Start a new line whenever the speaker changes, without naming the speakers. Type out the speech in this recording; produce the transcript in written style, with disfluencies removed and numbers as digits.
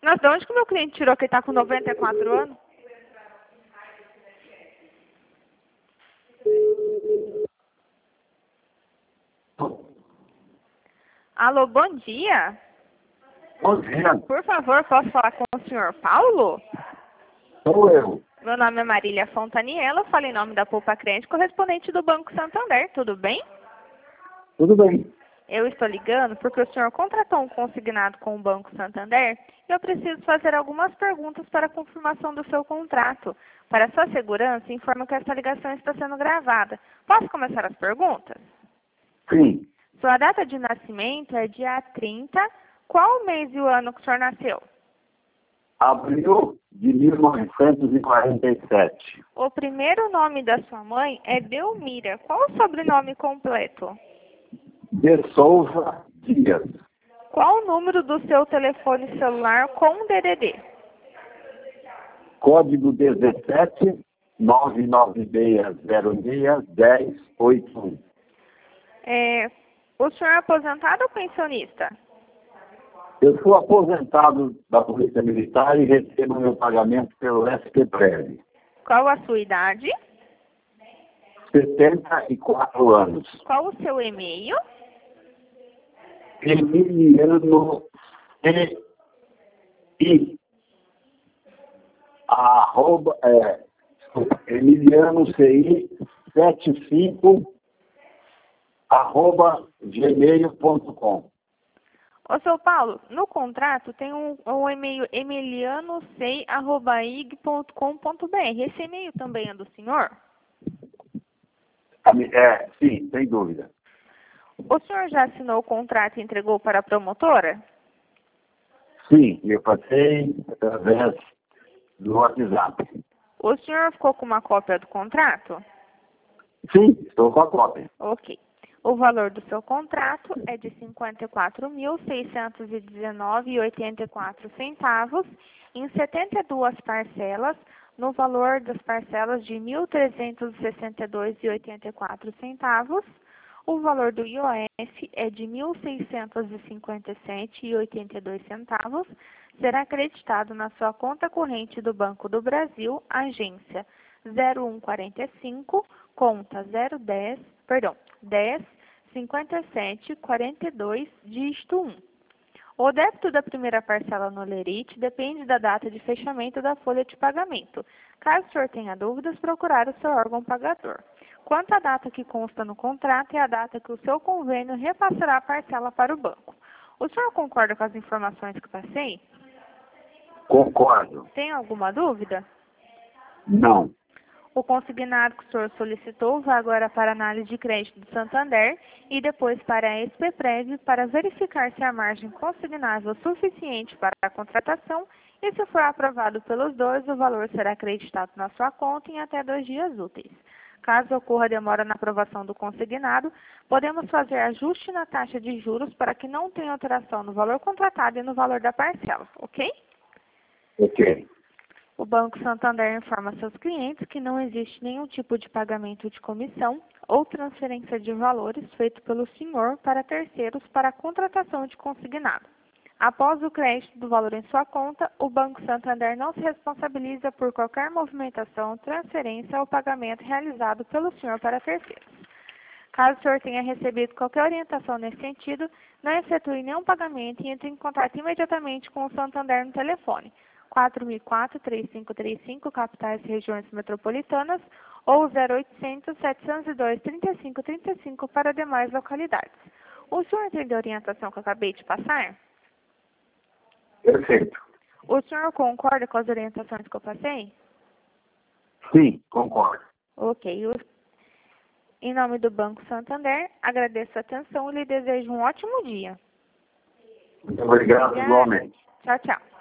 Nossa, de onde que o meu cliente tirou que ele tá com 94 anos? Alô, bom dia.
Bom dia,
Por favor, posso falar com o senhor Paulo?
sou eu.
Meu nome é Marília Fontaniela, falo em nome da Poupa Crente, correspondente do Banco Santander, tudo bem?
Tudo bem?
Eu estou ligando porque o senhor contratou um consignado com o Banco Santander e eu preciso fazer algumas perguntas para a confirmação do seu contrato. Para sua segurança, informo que esta ligação está sendo gravada. Posso começar as perguntas?
Sim.
Sua data de nascimento é dia 30. Qual o mês e o ano que o senhor nasceu?
Abril de 1947.
O primeiro nome da sua mãe é Delmira. Qual o sobrenome completo?
De Souza Dias.
Qual o número do seu telefone celular com DDD?
Código 17 996061081.
O senhor é aposentado ou pensionista?
Eu sou aposentado da Polícia Militar e recebo meu pagamento pelo SPPREV.
Qual a sua idade?
74 anos.
Qual o seu e-mail?
Emiliano CI. Emiliano CI 75 @gmail.com.
Ô, seu Paulo, no contrato tem um e-mail emilianosei@ig.com.br. Esse e-mail também é do senhor?
Sim, sem dúvida.
O senhor já assinou o contrato e entregou para a promotora?
Sim, eu passei através do WhatsApp.
O senhor ficou com uma cópia do contrato?
Sim, estou com a cópia.
Ok. O valor do seu contrato é de R$ 54.619,84 em 72 parcelas, no valor das parcelas de R$ 1.362,84. O valor do IOF é de R$ 1.657,82. Será acreditado na sua conta corrente do Banco do Brasil, agência 0145, conta 10 57 42, dígito 1. O débito da primeira parcela no Lerite depende da data de fechamento da folha de pagamento. Caso o senhor tenha dúvidas, procurar o seu órgão pagador. Quanto à data que consta no contrato, é a data que o seu convênio repassará a parcela para o banco. O senhor concorda com as informações que passei?
Concordo.
Tem alguma dúvida?
Não.
O consignado que o senhor solicitou vai agora para a análise de crédito do Santander e depois para a SPPREV para verificar se a margem consignável é suficiente para a contratação e, se for aprovado pelos dois, o valor será acreditado na sua conta em até 2 dias úteis. Caso ocorra demora na aprovação do consignado, podemos fazer ajuste na taxa de juros para que não tenha alteração no valor contratado e no valor da parcela, ok?
Ok.
O Banco Santander informa seus clientes que não existe nenhum tipo de pagamento de comissão ou transferência de valores feito pelo senhor para terceiros para a contratação de consignado. Após o crédito do valor em sua conta, o Banco Santander não se responsabiliza por qualquer movimentação, transferência ou pagamento realizado pelo senhor para terceiros. Caso o senhor tenha recebido qualquer orientação nesse sentido, não efetue nenhum pagamento e entre em contato imediatamente com o Santander no telefone 4004-3535, capitais e regiões metropolitanas, ou 0800-702-3535 para demais localidades. O senhor entendeu a orientação que eu acabei de passar?
Perfeito.
O senhor concorda com as orientações que eu passei?
Sim, concordo.
Ok. Em nome do Banco Santander, agradeço a atenção e lhe desejo um ótimo dia.
Muito obrigado, igualmente.
Tchau, tchau.